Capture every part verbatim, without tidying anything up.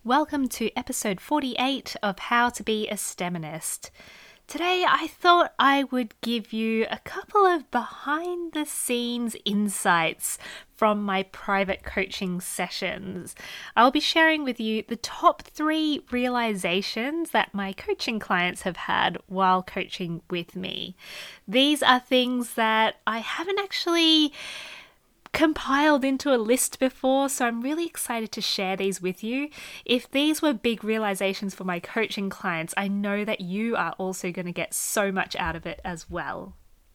Welcome to episode forty-eight of How to Be a STEMinist. Today I thought I would give you a couple of behind the scenes insights from my private coaching sessions. I'll be sharing with you the top three realizations that my coaching clients have had while coaching with me. These are things that I haven't actually compiled into a list before, so I'm really excited to share these with you. If these were big realizations for my coaching clients, I know that you are also going to get so much out of it as well.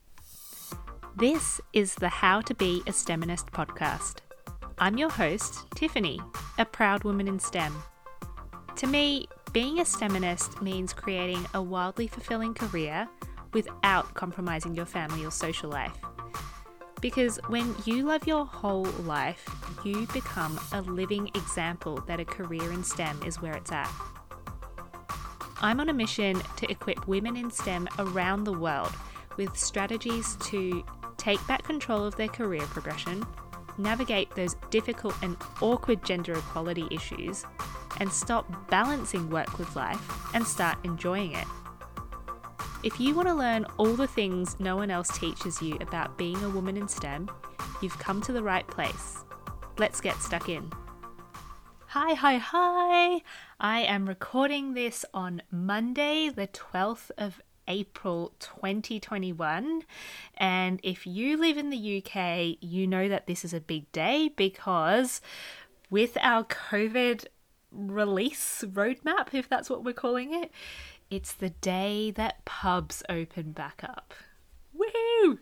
This is the How to Be a STEMinist podcast. I'm your host, Tiffany, a proud woman in STEM. To me, being a STEMinist means creating a wildly fulfilling career without compromising your family or social life. Because when you love your whole life, you become a living example that a career in STEM is where it's at. I'm on a mission to equip women in STEM around the world with strategies to take back control of their career progression, navigate those difficult and awkward gender equality issues, and stop balancing work with life and start enjoying it. If you want to learn all the things no one else teaches you about being a woman in STEM, you've come to the right place. Let's get stuck in. Hi, hi, hi! I am recording this on Monday, the twelfth of April twenty twenty-one, and if you live in the U K, you know that this is a big day because with our COVID release roadmap, if that's what we're calling it, it's the day that pubs open back up. Woohoo!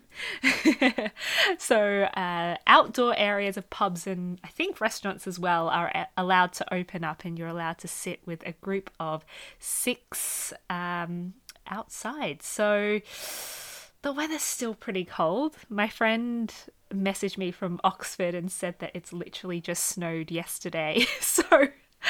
So uh, outdoor areas of pubs and I think restaurants as well are a- allowed to open up, and you're allowed to sit with a group of six um, outside. So the weather's still pretty cold. My friend messaged me from Oxford and said that it's literally just snowed yesterday. So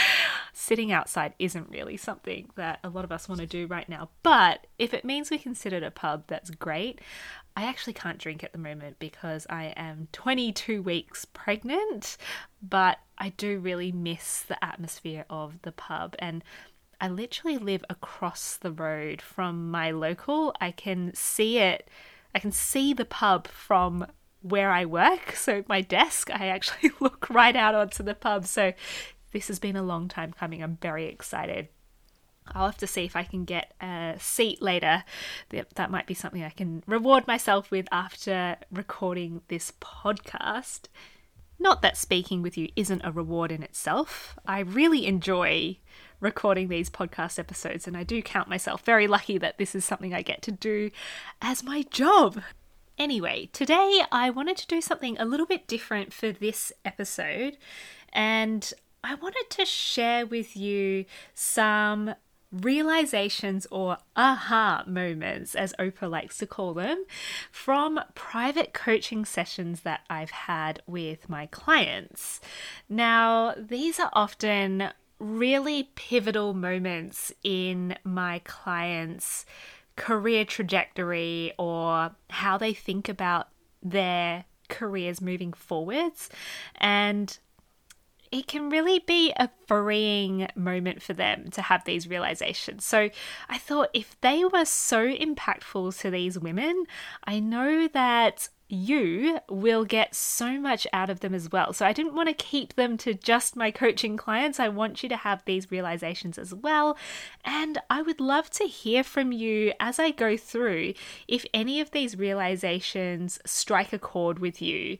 sitting outside isn't really something that a lot of us want to do right now. But if it means we can sit at a pub, that's great. I actually can't drink at the moment because I am twenty-two weeks pregnant, but I do really miss the atmosphere of the pub. And I literally live across the road from my local. I can see it. I can see the pub from where I work. So my desk, I actually look right out onto the pub. So this has been a long time coming. I'm very excited. I'll have to see if I can get a seat later. That might be something I can reward myself with after recording this podcast. Not that speaking with you isn't a reward in itself. I really enjoy recording these podcast episodes, and I do count myself very lucky that this is something I get to do as my job. Anyway, today I wanted to do something a little bit different for this episode, and I wanted to share with you some realizations or aha moments, as Oprah likes to call them, from private coaching sessions that I've had with my clients. Now, these are often really pivotal moments in my clients' career trajectory or how they think about their careers moving forwards, and it can really be a freeing moment for them to have these realizations. So I thought if they were so impactful to these women, I know that you will get so much out of them as well. So I didn't want to keep them to just my coaching clients. I want you to have these realizations as well. And I would love to hear from you as I go through if any of these realizations strike a chord with you.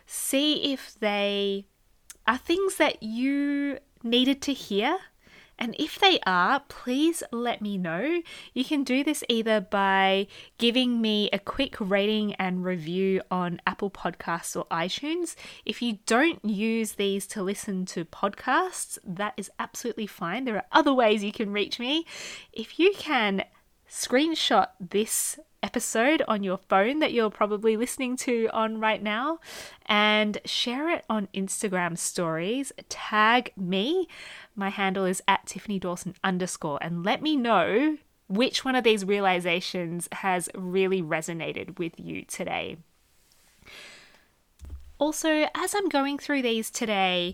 See if they are things that you needed to hear. And if they are, please let me know. You can do this either by giving me a quick rating and review on Apple Podcasts or iTunes. If you don't use these to listen to podcasts, that is absolutely fine. There are other ways you can reach me. If you can screenshot this episode on your phone that you're probably listening to on right now and share it on Instagram stories, tag me. My handle is at Tiffany Dawson underscore, and let me know which one of these realizations has really resonated with you today. Also, as I'm going through these today,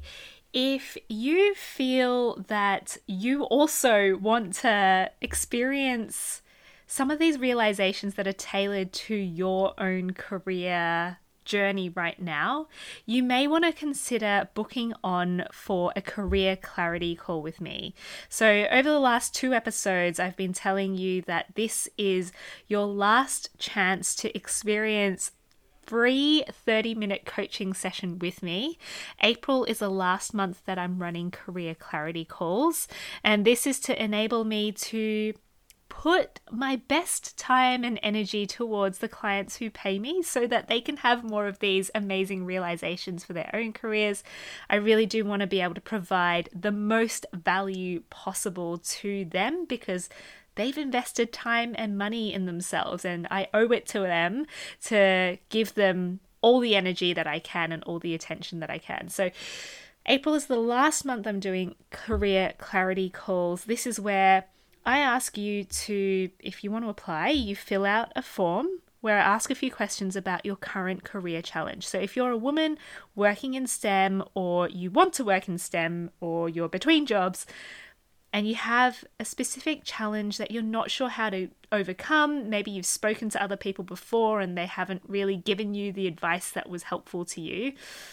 If you feel that you also want to experience some of these realizations that are tailored to your own career journey right now, you may want to consider booking on for a career clarity call with me. So over the last two episodes, I've been telling you that this is your last chance to experience free thirty minute coaching session with me. April is the last month that I'm running career clarity calls, and this is to enable me to put my best time and energy towards the clients who pay me so that they can have more of these amazing realizations for their own careers. I really do want to be able to provide the most value possible to them because they've invested time and money in themselves, and I owe it to them to give them all the energy that I can and all the attention that I can. So April is the last month I'm doing career clarity calls. This is where I ask you to, if you want to apply, you fill out a form where I ask a few questions about your current career challenge. So if you're a woman working in STEM, or you want to work in STEM, or you're between jobs, and you have a specific challenge that you're not sure how to overcome, maybe you've spoken to other people before and they haven't really given you the advice that was helpful to you,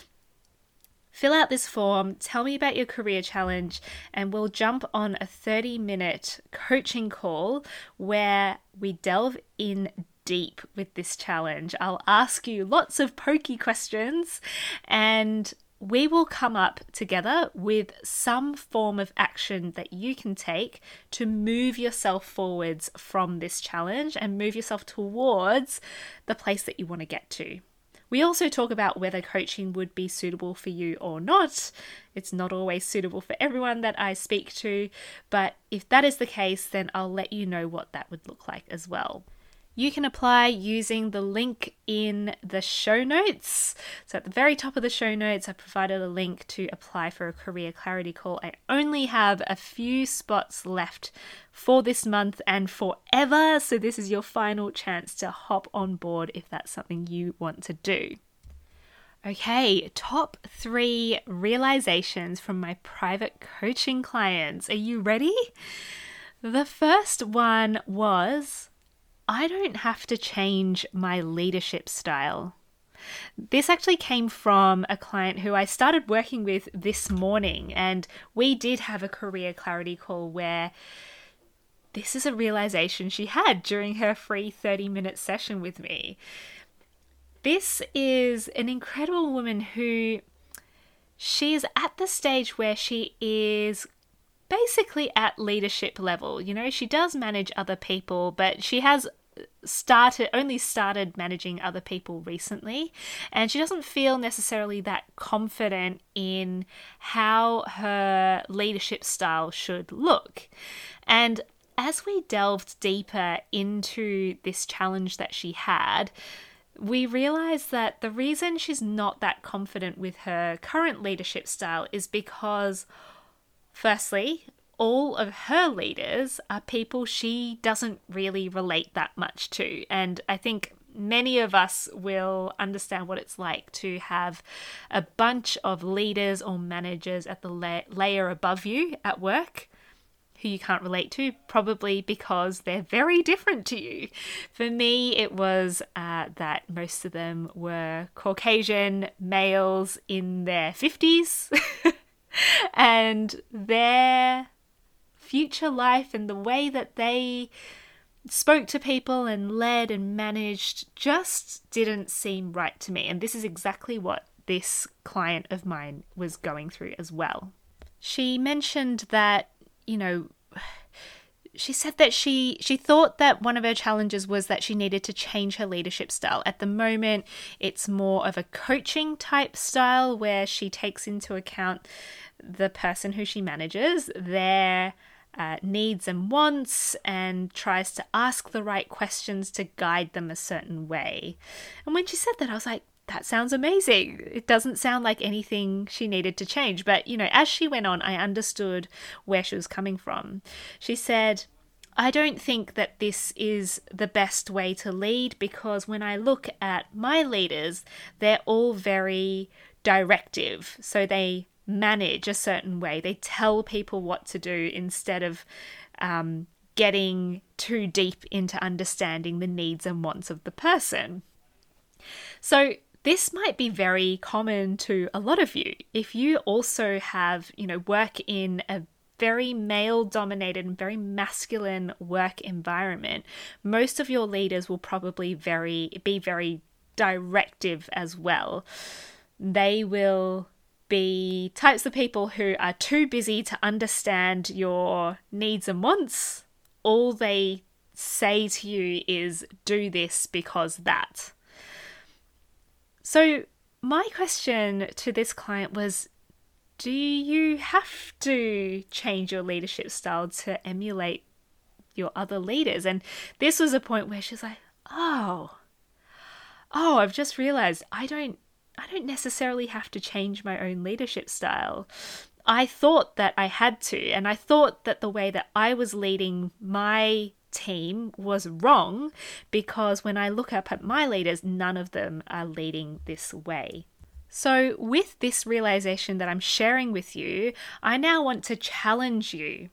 fill out this form, tell me about your career challenge, and we'll jump on a thirty minute coaching call where we delve in deep with this challenge. I'll ask you lots of pokey questions, and we will come up together with some form of action that you can take to move yourself forwards from this challenge and move yourself towards the place that you want to get to. We also talk about whether coaching would be suitable for you or not. It's not always suitable for everyone that I speak to, but if that is the case, then I'll let you know what that would look like as well. You can apply using the link in the show notes. So at the very top of the show notes, I provided a link to apply for a career clarity call. I only have a few spots left for this month and forever. So this is your final chance to hop on board if that's something you want to do. Okay, top three realizations from my private coaching clients. Are you ready? The first one was, I don't have to change my leadership style. This actually came from a client who I started working with this morning, and we did have a career clarity call where this is a realization she had during her free thirty minute session with me. This is an incredible woman who she is at the stage where she is basically at leadership level. You know, she does manage other people, but she has started only started managing other people recently, and she doesn't feel necessarily that confident in how her leadership style should look. And as we delved deeper into this challenge that she had, we realized that the reason she's not that confident with her current leadership style is because, firstly, all of her leaders are people she doesn't really relate that much to. And I think many of us will understand what it's like to have a bunch of leaders or managers at the la- layer above you at work who you can't relate to, probably because they're very different to you. For me, it was uh, that most of them were Caucasian males in their fifties and their future life and the way that they spoke to people and led and managed just didn't seem right to me. And this is exactly what this client of mine was going through as well. She mentioned that, you know, she said that she she thought that one of her challenges was that she needed to change her leadership style. At the moment, it's more of a coaching type style where she takes into account the person who she manages, their Uh, needs and wants, and tries to ask the right questions to guide them a certain way. And when she said that, I was like, that sounds amazing. It doesn't sound like anything she needed to change. But, you know, as she went on, I understood where she was coming from. She said, I don't think that this is the best way to lead, because when I look at my leaders, they're all very directive. So they manage a certain way. They tell people what to do instead of um, getting too deep into understanding the needs and wants of the person. So this might be very common to a lot of you. If you also have, you know, work in a very male-dominated and very masculine work environment, most of your leaders will probably very be very directive as well. They will be types of people who are too busy to understand your needs and wants. All they say to you is, do this because that. So my question to this client was, do you have to change your leadership style to emulate your other leaders? And this was a point where she's like, oh, oh, I've just realized I don't, I don't necessarily have to change my own leadership style. I thought that I had to, and I thought that the way that I was leading my team was wrong, because when I look up at my leaders, none of them are leading this way. So with this realization that I'm sharing with you, I now want to challenge you.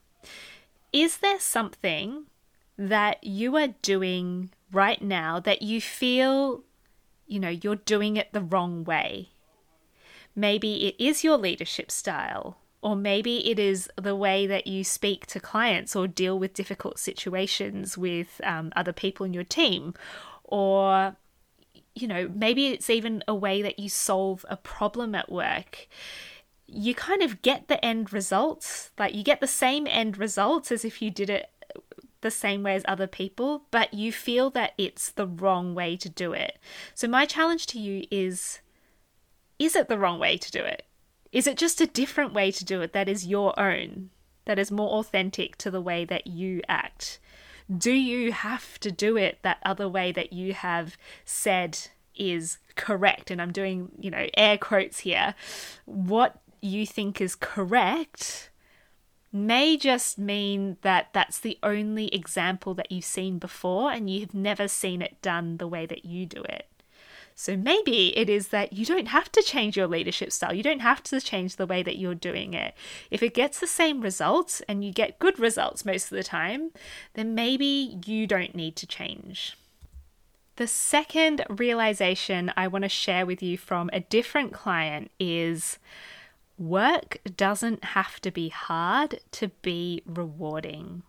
Is there something that you are doing right now that you feel, you know, you're doing it the wrong way? Maybe it is your leadership style, or maybe it is the way that you speak to clients or deal with difficult situations with um, other people in your team, or you know, maybe it's even a way that you solve a problem at work. You kind of get the end results, like you get the same end results as if you did it the same way as other people, but you feel that it's the wrong way to do it. So my challenge to you is, is it the wrong way to do it? Is it just a different way to do it that is your own, that is more authentic to the way that you act? Do you have to do it that other way that you have said is correct? And I'm doing, you know, air quotes here. What you think is correct may just mean that that's the only example that you've seen before and you've never seen it done the way that you do it. So maybe it is that you don't have to change your leadership style. You don't have to change the way that you're doing it. If it gets the same results and you get good results most of the time, then maybe you don't need to change. The second realization I want to share with you from a different client is work doesn't have to be hard to be rewarding.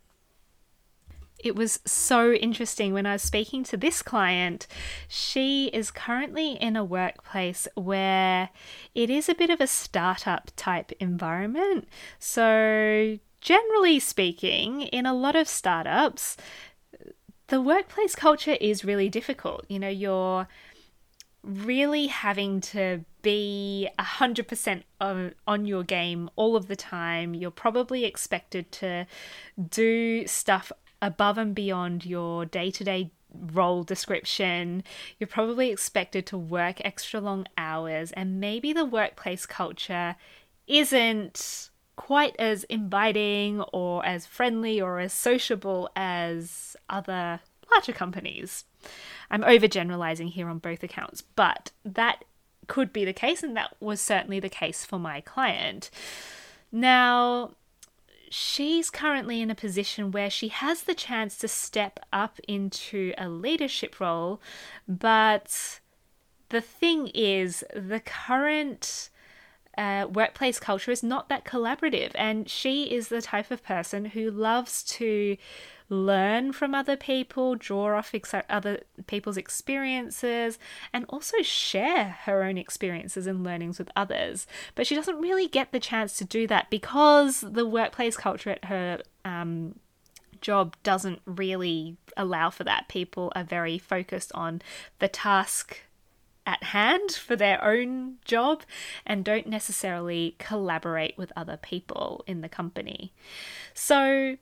It was so interesting when I was speaking to this client. She is currently in a workplace where it is a bit of a startup type environment. So generally speaking, in a lot of startups, the workplace culture is really difficult. You know, you're really having to be one hundred percent on, on your game all of the time. You're probably expected to do stuff above and beyond your day-to-day role description. You're probably expected to work extra long hours, and maybe the workplace culture isn't quite as inviting or as friendly or as sociable as other larger companies. I'm overgeneralizing here on both accounts, but that could be the case, and that was certainly the case for my client. Now, she's currently in a position where she has the chance to step up into a leadership role, but the thing is, the current uh, workplace culture is not that collaborative, and she is the type of person who loves to learn from other people, draw off ex- other people's experiences, and also share her own experiences and learnings with others. But she doesn't really get the chance to do that because the workplace culture at her um, job doesn't really allow for that. People are very focused on the task at hand for their own job and don't necessarily collaborate with other people in the company. So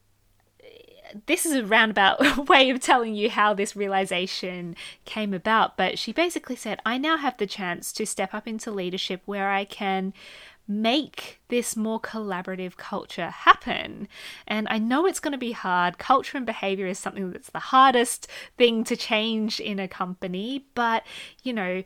this is a roundabout way of telling you how this realization came about, but she basically said, I now have the chance to step up into leadership where I can make this more collaborative culture happen. And I know it's going to be hard. Culture and behavior is something that's the hardest thing to change in a company, but, you know,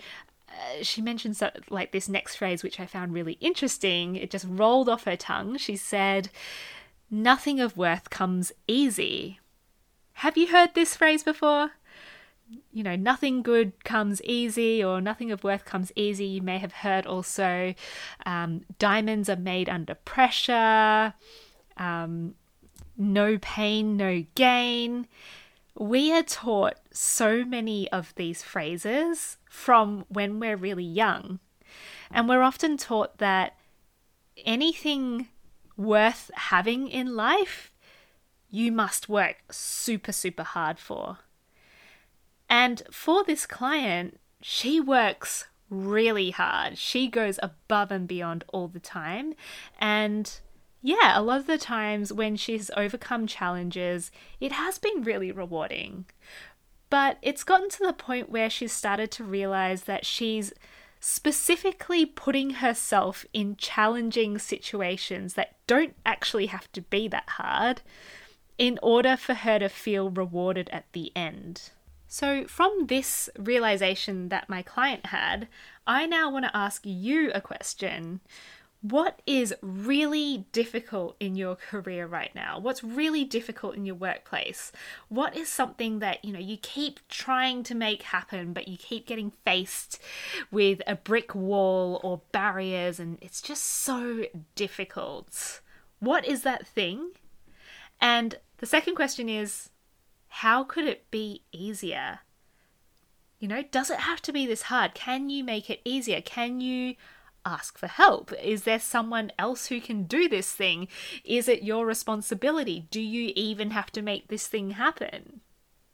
uh, she mentioned so, like this next phrase, which I found really interesting. It just rolled off her tongue. She said, "Nothing of worth comes easy." Have you heard this phrase before? You know, nothing good comes easy, or nothing of worth comes easy. You may have heard also, um, diamonds are made under pressure, um, no pain, no gain. We are taught so many of these phrases from when we're really young. And we're often taught that anything worth having in life, you must work super, super hard for. And for this client, she works really hard. She goes above and beyond all the time. And yeah, a lot of the times when she's overcome challenges, it has been really rewarding. But it's gotten to the point where she's started to realize that she's specifically putting herself in challenging situations that don't actually have to be that hard in order for her to feel rewarded at the end. So from this realization that my client had, I now want to ask you a question. What is really difficult in your career right now? What's really difficult in your workplace? What is something that, you know, you keep trying to make happen, but you keep getting faced with a brick wall or barriers, and it's just so difficult? What is that thing? And the second question is, how could it be easier? You know, does it have to be this hard? Can you make it easier? Can you ask for help? Is there someone else who can do this thing? Is it your responsibility? Do you even have to make this thing happen?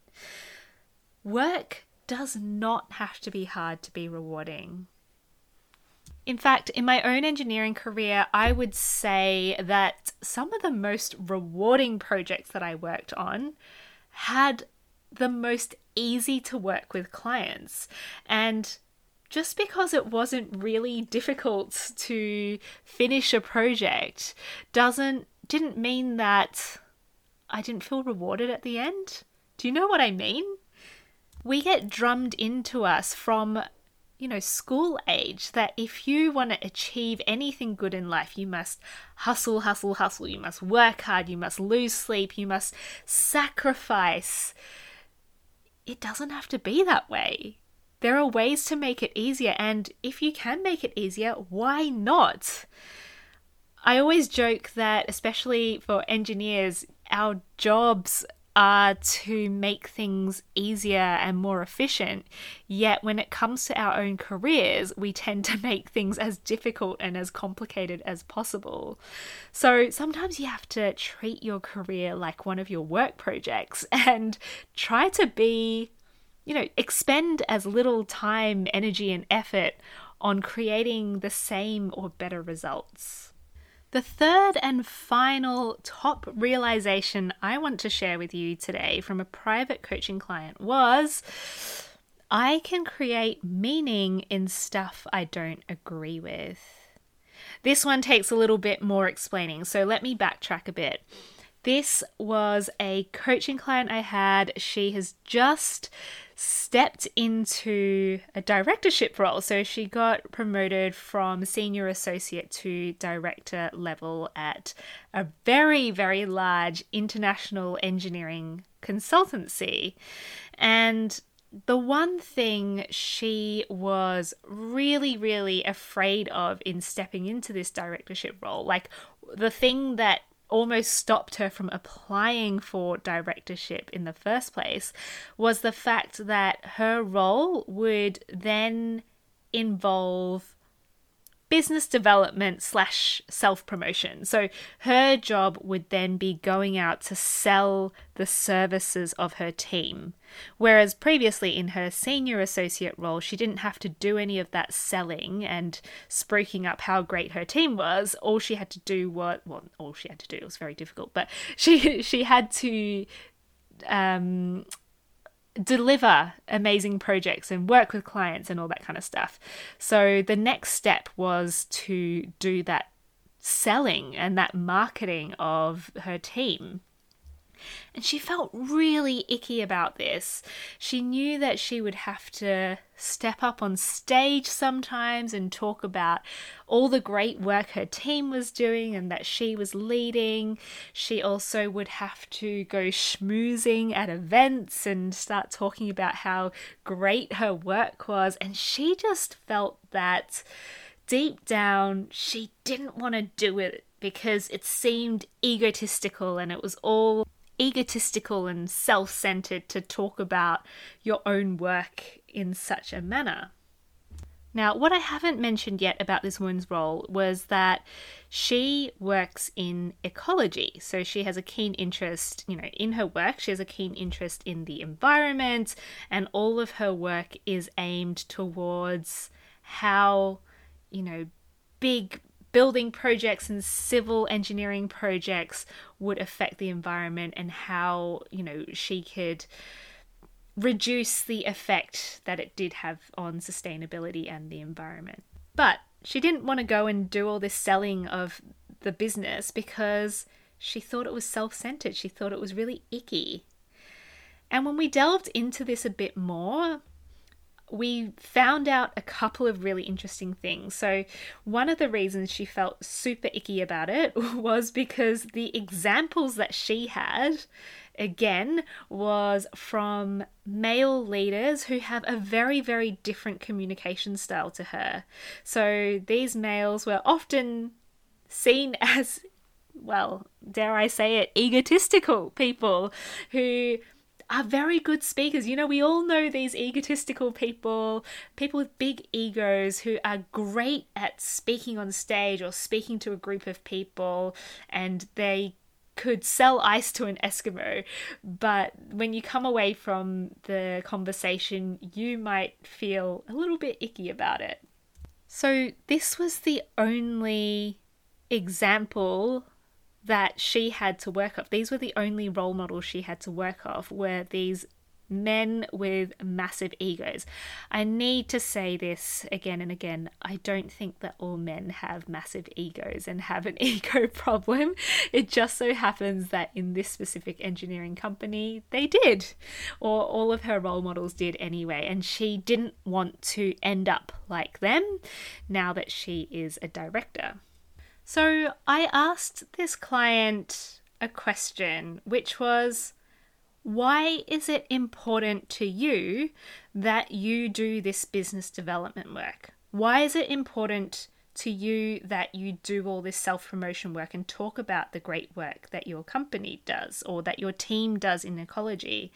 Work does not have to be hard to be rewarding. In fact, in my own engineering career, I would say that some of the most rewarding projects that I worked on had the most easy to work with clients. And just because it wasn't really difficult to finish a project doesn't didn't mean that I didn't feel rewarded at the end. Do you know what I mean? We get drummed into us from, you know, school age that if you want to achieve anything good in life, you must hustle, hustle, hustle. You must work hard. You must lose sleep. You must sacrifice. It doesn't have to be that way. There are ways to make it easier, and if you can make it easier, why not? I always joke that, especially for engineers, our jobs are to make things easier and more efficient, yet when it comes to our own careers, we tend to make things as difficult and as complicated as possible. So sometimes you have to treat your career like one of your work projects and try to be, you know, expend as little time, energy, and effort on creating the same or better results. The third and final top realization I want to share with you today from a private coaching client was, I can create meaning in stuff I don't agree with. This one takes a little bit more explaining, so let me backtrack a bit. This was a coaching client I had. She has just stepped into a directorship role. So she got promoted from senior associate to director level at a very, very large international engineering consultancy. And the one thing she was really, really afraid of in stepping into this directorship role, like the thing that almost stopped her from applying for directorship in the first place, was the fact that her role would then involve business development slash self-promotion. So her job would then be going out to sell the services of her team. Whereas previously in her senior associate role, she didn't have to do any of that selling and spruiking up how great her team was. All she had to do was, well, all she had to do, it was very difficult, but she, she had to um, deliver amazing projects and work with clients and all that kind of stuff. So the next step was to do that selling and that marketing of her team. And she felt really icky about this. She knew that she would have to step up on stage sometimes and talk about all the great work her team was doing and that she was leading. She also would have to go schmoozing at events and start talking about how great her work was. And she just felt that deep down, she didn't want to do it because it seemed egotistical, and it was all egotistical and self-centered to talk about your own work in such a manner. Now, what I haven't mentioned yet about this woman's role was that she works in ecology. So she has a keen interest, you know, in her work. She has a keen interest in the environment, and all of her work is aimed towards how, you know, big building projects and civil engineering projects would affect the environment, and how, you know, she could reduce the effect that it did have on sustainability and the environment. But she didn't want to go and do all this selling of the business because she thought it was self-centered. She thought it was really icky. And when we delved into this a bit more, we found out a couple of really interesting things. So one of the reasons she felt super icky about it was because the examples that she had, again, was from male leaders who have a very, very different communication style to her. So these males were often seen as, well, dare I say it, egotistical people who are very good speakers. You know, we all know these egotistical people, people with big egos who are great at speaking on stage or speaking to a group of people, and they could sell ice to an Eskimo. But when you come away from the conversation, you might feel a little bit icky about it. So this was the only example that she had to work off. These were the only role models she had to work off, were these men with massive egos. I need to say this again and again. I don't think that all men have massive egos and have an ego problem. It just so happens that in this specific engineering company, they did, or all of her role models did anyway. And she didn't want to end up like them now that she is a director. So I asked this client a question, which was, why is it important to you that you do this business development work? Why is it important to you that you do all this self-promotion work and talk about the great work that your company does or that your team does in ecology?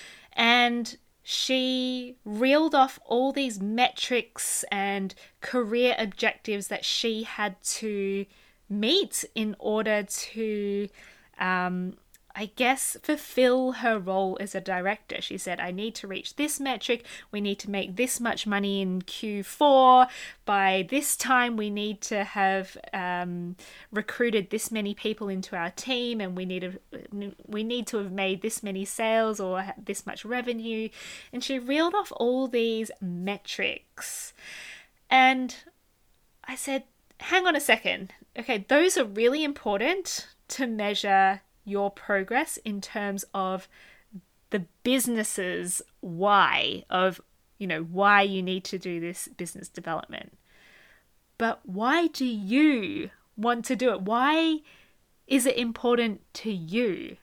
And she reeled off all these metrics and career objectives that she had to meet in order to, um, I guess, fulfill her role as a director. She said, I need to reach this metric. We need to make this much money in Q four. By this time, we need to have um, recruited this many people into our team, and we need to, we need to have made this many sales or this much revenue. And she reeled off all these metrics. And I said, hang on a second. Okay, those are really important to measure your progress in terms of the business's why, of, you know, why you need to do this business development. But why do you want to do it? Why is it important to you?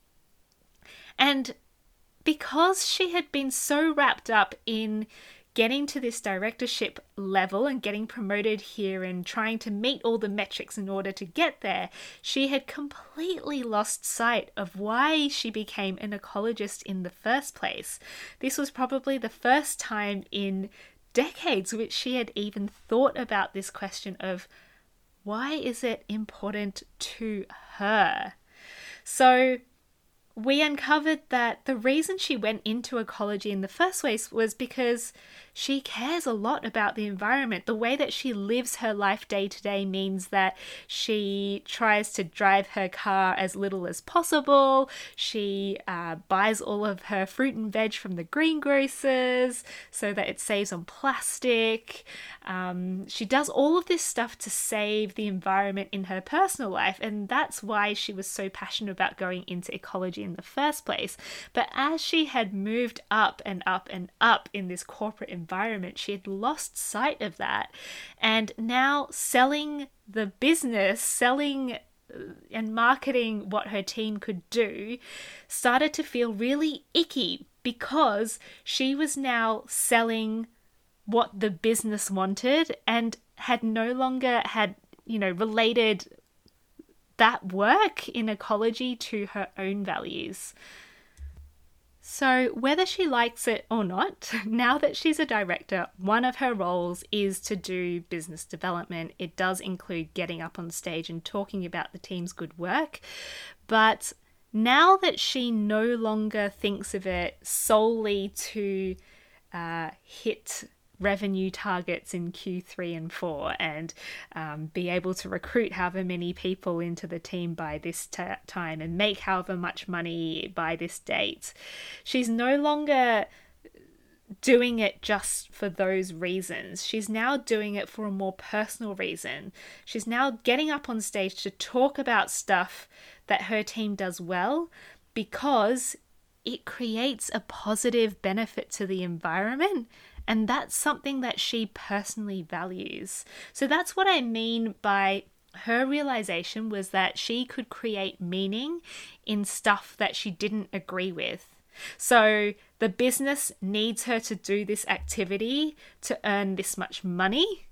And because she had been so wrapped up in getting to this directorship level and getting promoted here and trying to meet all the metrics in order to get there, she had completely lost sight of why she became an ecologist in the first place. This was probably the first time in decades which she had even thought about this question of, why is it important to her? So we uncovered that the reason she went into ecology in the first place was because she cares a lot about the environment. The way that she lives her life day to day means that she tries to drive her car as little as possible. She uh, buys all of her fruit and veg from the greengrocers so that it saves on plastic. Um, she does all of this stuff to save the environment in her personal life, and that's why she was so passionate about going into ecology in the first place. But as she had moved up and up and up in this corporate environment, she had lost sight of that. And now selling the business, selling and marketing what her team could do started to feel really icky, because she was now selling what the business wanted and had no longer had, you know, related that work in ecology to her own values. So whether she likes it or not, now that she's a director, one of her roles is to do business development. It does include getting up on stage and talking about the team's good work. But now that she no longer thinks of it solely to uh, hit revenue targets in Q three and four and um, be able to recruit however many people into the team by this t- time and make however much money by this date, she's no longer doing it just for those reasons. She's now doing it for a more personal reason. She's now getting up on stage to talk about stuff that her team does well, because it creates a positive benefit to the environment. And that's something that she personally values. So that's what I mean by her realization was that she could create meaning in stuff that she didn't agree with. So the business needs her to do this activity to earn this much money.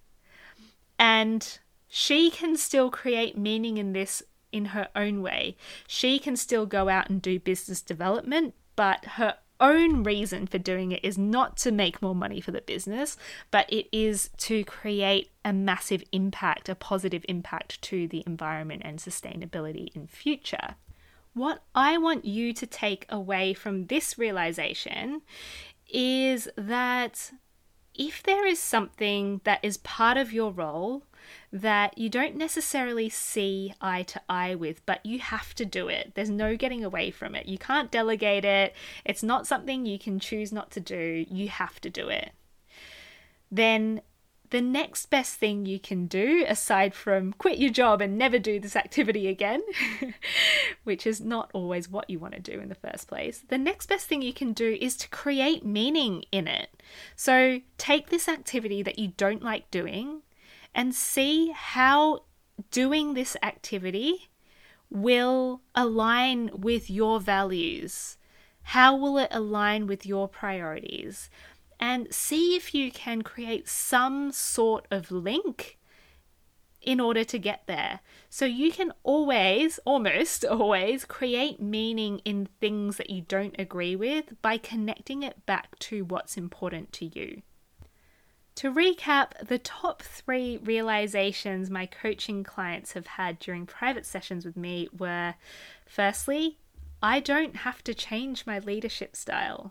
And she can still create meaning in this in her own way. She can still go out and do business development, but her own reason for doing it is not to make more money for the business, but it is to create a massive impact, a positive impact to the environment and sustainability in future. What I want you to take away from this realization is that if there is something that is part of your role that you don't necessarily see eye to eye with, but you have to do it. There's no getting away from it. You can't delegate it. It's not something you can choose not to do. You have to do it. Then the next best thing you can do, aside from quit your job and never do this activity again, which is not always what you want to do in the first place, the next best thing you can do is to create meaning in it. So take this activity that you don't like doing and see how doing this activity will align with your values. How will it align with your priorities? And see if you can create some sort of link in order to get there. So you can always, almost always, create meaning in things that you don't agree with by connecting it back to what's important to you. To recap, the top three realizations my coaching clients have had during private sessions with me were, firstly, I don't have to change my leadership style.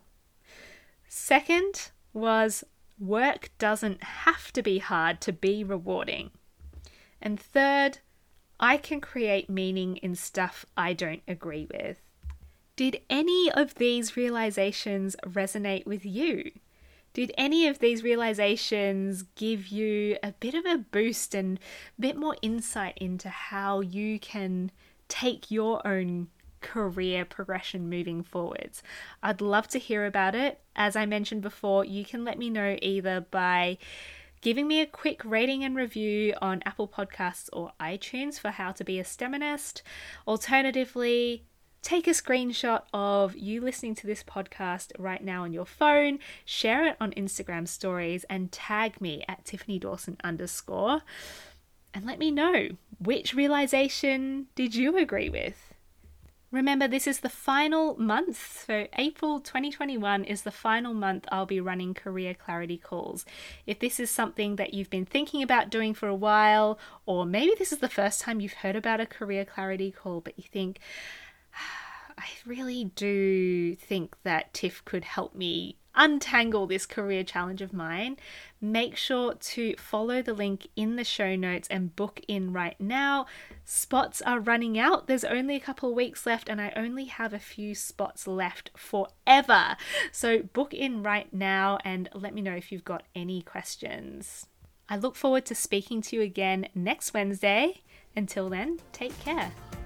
Second was, work doesn't have to be hard to be rewarding. And third, I can create meaning in stuff I don't agree with. Did any of these realizations resonate with you? Did any of these realizations give you a bit of a boost and a bit more insight into how you can take your own career progression moving forwards? I'd love to hear about it. As I mentioned before, you can let me know either by giving me a quick rating and review on Apple Podcasts or iTunes for How to Be a STEMinist. Alternatively, take a screenshot of you listening to this podcast right now on your phone, share it on Instagram stories, and tag me at Tiffany Dawson underscore, and let me know, which realization did you agree with? Remember, this is the final month, so April twenty twenty-one is the final month I'll be running Career Clarity calls. If this is something that you've been thinking about doing for a while, or maybe this is the first time you've heard about a Career Clarity call, but you think, I really do think that Tiff could help me untangle this career challenge of mine, make sure to follow the link in the show notes and book in right now. Spots are running out. There's only a couple of weeks left and I only have a few spots left forever. So book in right now and let me know if you've got any questions. I look forward to speaking to you again next Wednesday. Until then, take care.